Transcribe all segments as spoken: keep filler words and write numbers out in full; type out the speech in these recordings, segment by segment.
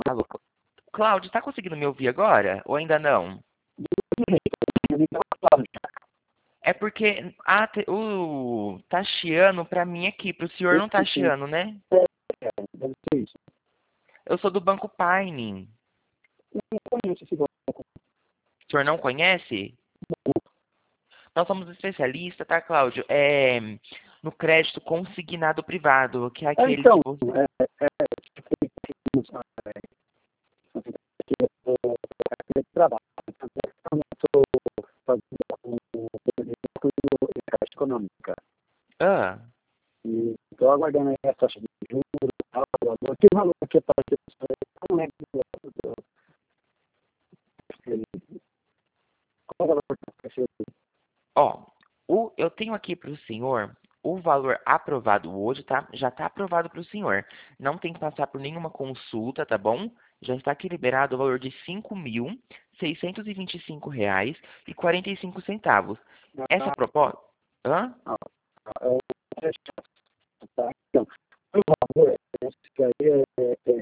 Alô, Cláudio, tá conseguindo me ouvir agora? Ou ainda não? É porque ah, te- o tá chiando pra mim aqui, pro senhor não tá chiando, né? Deve ser isso. Eu sou do Banco Paine. Eu não conheço esse banco. O senhor não conhece? Nós somos especialistas, tá, Cláudio? É, no crédito consignado privado, que é É, aquele que então, você... é, é, é, trabalho. Eu estou fazendo um projeto de caixa econômica. Ah, E estou aguardando aí a taxa de juros, tal, valor. Que valor que é para ter? Eu não lembro do, do, qual é o valor que vai ser? ó, o, eu tenho aqui para o senhor o valor aprovado hoje, tá? Já está aprovado para o senhor. Não tem que passar por nenhuma consulta, tá bom? Já está aqui liberado o valor de cinco mil seiscentos e vinte e cinco reais e quarenta e cinco centavos. Essa Ah, proposta... Hã? ah, ah, é, tá. Então, o valor, esse que aí é, é, é,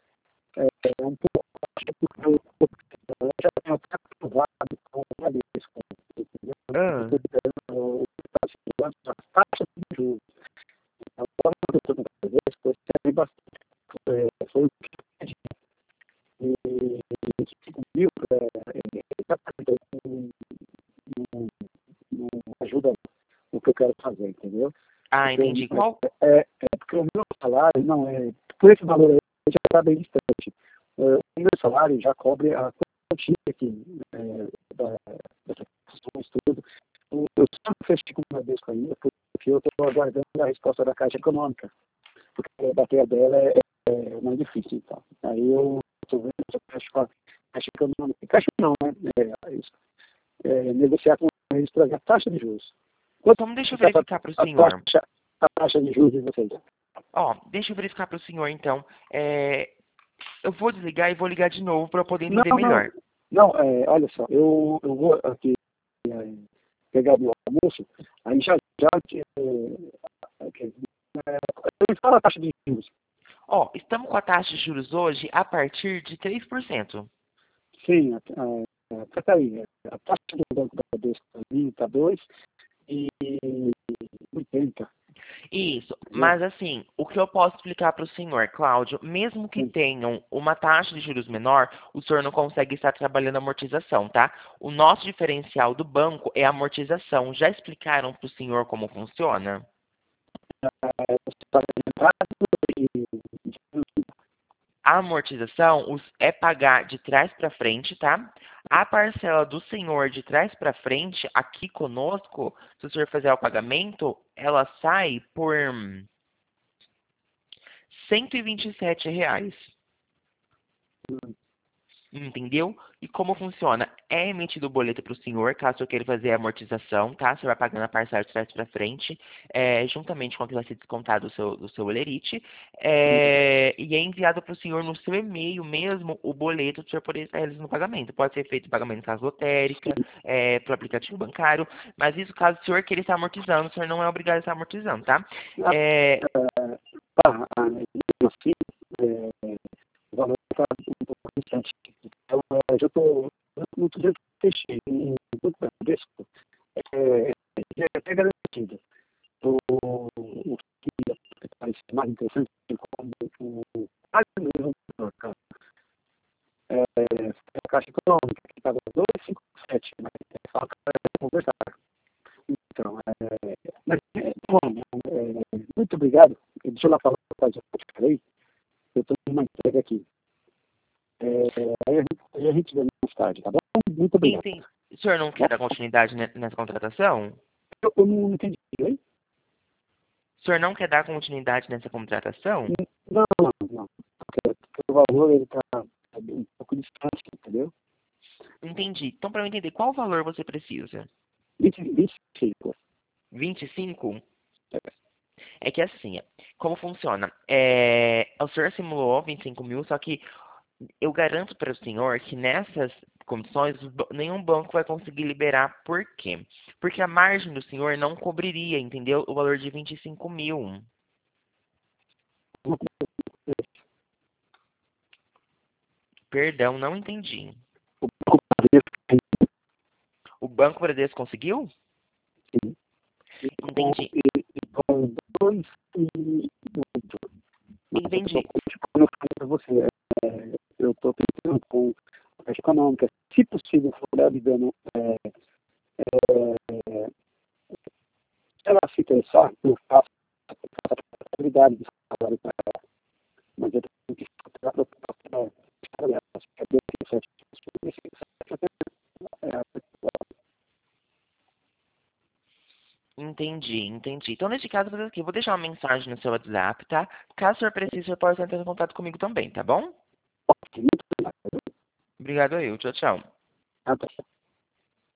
é um pouco, acho que eu, eu já tenho até aprovado com uma vez, com, entendeu? Eu Ah. estou esperando o a taxa de juros. Então, quando eu estou com a vez, foi sempre bastante. É, foi o que eu pedi. E vinte e cinco mil, é, é, exatamente, não, não, não ajuda o que eu quero fazer, entendeu? Ah, Porque entendi. Qual... é, é, é porque o meu salário não é. Por esse valor aí, já está bem distante. É, o meu salário já cobre a quantia aqui é, da, dessas questões, tudo. Eu eu só fechei com uma vez com a minha, porque eu estou aguardando a resposta da Caixa Econômica. Porque a bateria dela é, é mais difícil. Então. Aí eu estou vendo se eu fecho com a Caixa Econômica. Caixa não, né? É, isso, é, negociar com eles para a taxa de juros. Quanto Então, deixa eu está verificar para o a senhor. taxa, a taxa de juros de vocês? Ó, deixa eu verificar para o senhor, então. É, eu vou desligar e vou ligar de novo para eu poder Não, entender não. melhor. Não, é, olha só, eu, eu vou aqui é, pegar meu almoço, aí já, já é, é, eu falo a taxa de juros. Ó, estamos com a taxa de juros hoje a partir de três por cento. Sim, está aí. A taxa do Banco da Bradesco para mim está dois e oitenta, Isso, entendeu? mas assim, o que eu posso explicar para o senhor, Cláudio, mesmo que Sim. tenham uma taxa de juros menor, o senhor não consegue estar trabalhando amortização, tá? O nosso diferencial do banco é a amortização. Já explicaram para o senhor como funciona? Você paga entrada e A amortização os- é pagar de trás para frente, tá? A parcela do senhor de trás para frente, aqui conosco, se o senhor fizer o pagamento, ela sai por cento e vinte e sete reais. Entendeu? E como funciona? É emitido o boleto para o senhor, caso o senhor queira fazer a amortização, tá? Você vai pagando a parcela de trás para frente, é, juntamente com o que vai ser descontado do seu, do seu Olerite, é, e é enviado para o senhor no seu e-mail mesmo o boleto para o senhor poder estar realizando o pagamento. Pode ser feito o pagamento em casa lotérica, é, para o aplicativo bancário, mas isso caso o senhor queira estar amortizando, o senhor não é obrigado a estar amortizando, tá? É, tá, assim, é, o valor está um pouco distante. Então, é, já estou muito dentro do peixe. E muito Bradesco é, é até garantido. O, o que parece mais interessante é como o quase mesmo é, a Caixa Econômica, que estava dois vírgula cinquenta e sete, mas é só para conversar. Então, é, mas, é, bom, é, muito obrigado. Deixa eu lá falar uma coisa que eu te falei. Eu estou numa entrega aqui. É, aí, a gente, aí a gente vê mais tarde, tá bom? Muito obrigado. enfim, o senhor não Bom, quer dar continuidade ne- nessa contratação? eu, eu não entendi. Oi? O senhor não quer dar continuidade nessa contratação? Não, não, não. Porque, porque o valor ele está um pouco distante, entendeu? Entendi. Então, para eu entender, qual valor você precisa? vinte, vinte e cinco. vinte e cinco? É que assim, ó, como funciona? É, o senhor simulou vinte e cinco mil, só que eu garanto para o senhor que nessas condições o ba- nenhum banco vai conseguir liberar. Por quê? Porque a margem do senhor não cobriria, entendeu? O valor de vinte e cinco mil. Perdão, não entendi. O Banco Bradesco, O Banco Bradesco conseguiu? sim. Entendi. E, e com dois e oito. Entendi. Como eu falei para você, é, eu estou tentando com a parte econômica, se possível, for me dando, é, é, ela se interessar, eu faço, eu faço a possibilidade de salário para ela, mas eu tenho que fazer a proposta para ela, acho que é bem interessante. Entendi, entendi. Então, nesse caso, vou fazer aqui, eu vou deixar uma mensagem no seu WhatsApp, tá? Caso o senhor precise, o senhor pode entrar em contato comigo também, tá bom? Ok, muito obrigado. Obrigado eu. Tchau, tchau. Até.